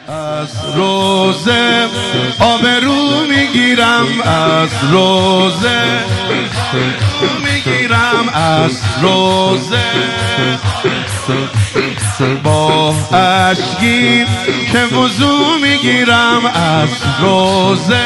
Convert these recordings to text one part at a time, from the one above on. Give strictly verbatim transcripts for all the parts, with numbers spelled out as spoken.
از روزه آبرو میگیرم، از روزه میگیرم، از روزه با اشکی که وضو میگیرم، از روزه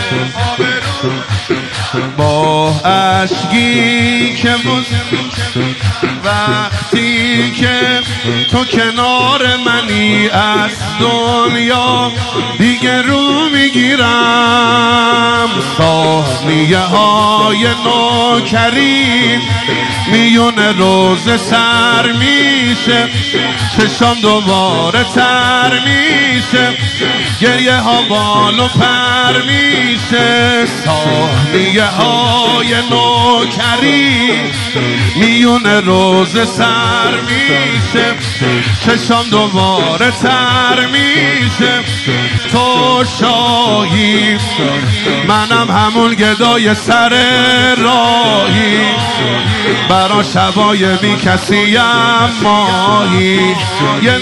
با اشکی که وضو. وقتی که تو کنار منی از دنیا دیگه رو میگیرم. ثانیه های نوکری میون روز سر میشه، چشام دوباره تر میشه، گریه ها بال و پر میشه. ثانیه های نوکری میون روز سر میشه، چشام دوباره تر میشه. تو شاهی منم همون گدای سر راهی، برا شبای بی کسی ماهی. یه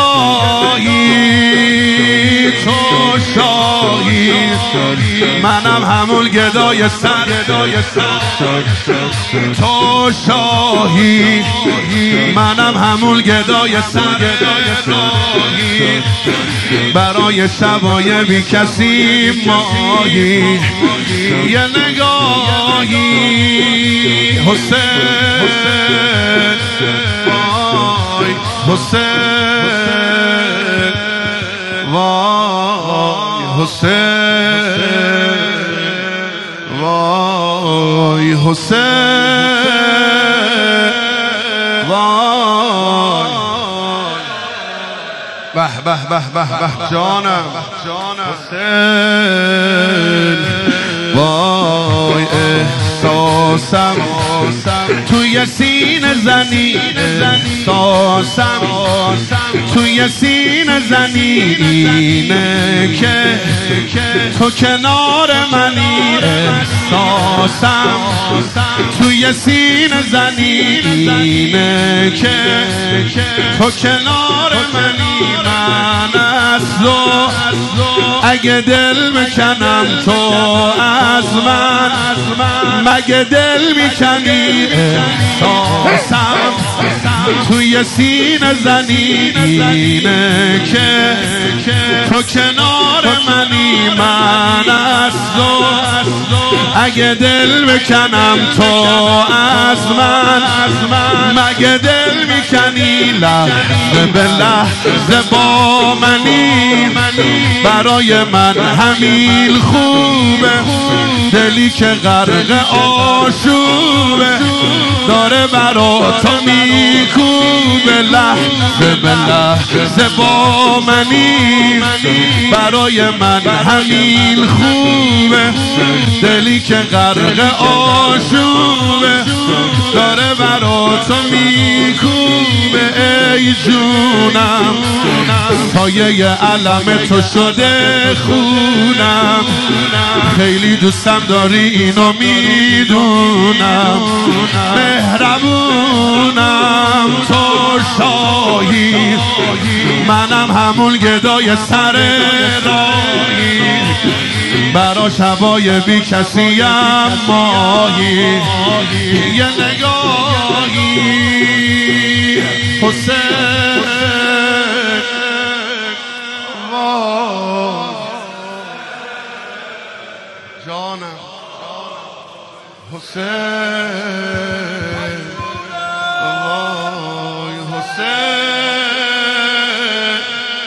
نگاهی تو شاهی منم همون گدای سر، تو شاهی منم همون گدای سر راهی، برای شبای بی کسی ماهی. یه نگاهی حسین وای حسین وای حسین وای حسین وای. به به به به به جانم حسین وای. احساسم توی سینه زنی، احساسم توی سینه زنی اینه که تو کنار منی. احساسم توی سینه زنی اینه که تو کنار منی. من از تو اگه دل میکنم تو از من مگه دل میکنی. احساسم توی سینه زنی اینه که تو کنار منی. من از تو اگه دل میکنم تو از من مگه دل میکنی. لحظه به لحظه با منی، برای من همین خوبه. دلی که غرق آشوبه داره برا تو میکوبه. لحظه به لحظه با منی، برای من همین خوبه. دلی که غرق آشوبه داره برا تو میکوبه. ای جونم سایه علم تو شده خونم، خیلی دوستم داری اینو میدونم. مهربونم تو شاهی منم همون گدای سر راهی، برا شبای بی کسی ماهی. یه نگاهی حسین وای جانم حسین وای حسین.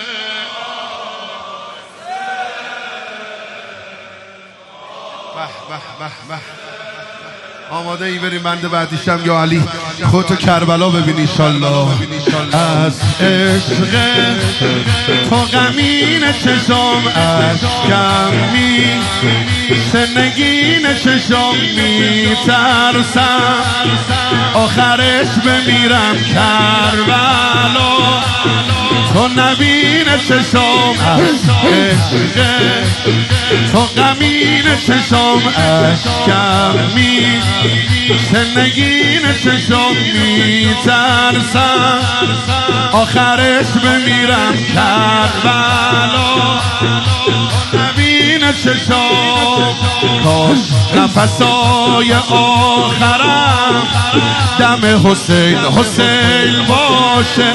به به به به. آماده ای بریم بند بعدیشم یا علی خودتو کربلا ببینی انشالله. از عشق تو غمین چشم اشکم می سنگین چشم می ترسم آخرش بمیرم کربلا. تو نبین چشم عشق تو غمین چشم اشکم می سنگین چشم می ترسم آخرش بمیرم کربلا. نبین چشام کاش نفسای آخرم دم حسین حسین باشه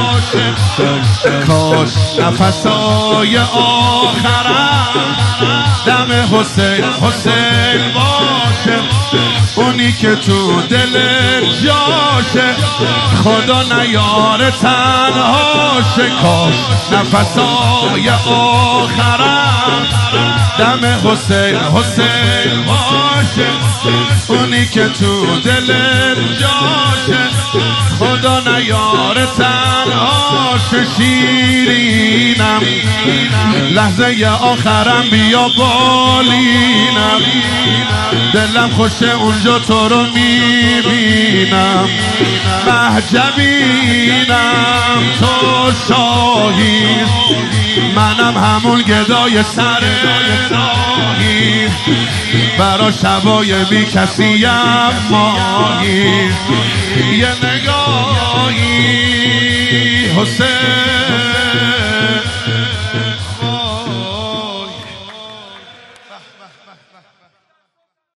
کاش نفسای آخرم دم حسین حسین باشه اونی که تو دل جاشه خدا نیاره تنهاشه کاش نفسای آخرم دم حسین حسین باشه اونی که تو دل جاشه خدا نیاره تنهاشه شیرینم لحظه آخرم بیا بالینم دلم خوشه اونجا تو رو میبینم محجبینم تو شاهی منم همون گدای سر راهی برا شبای بی کسیم ماهی یه نگاهی حسین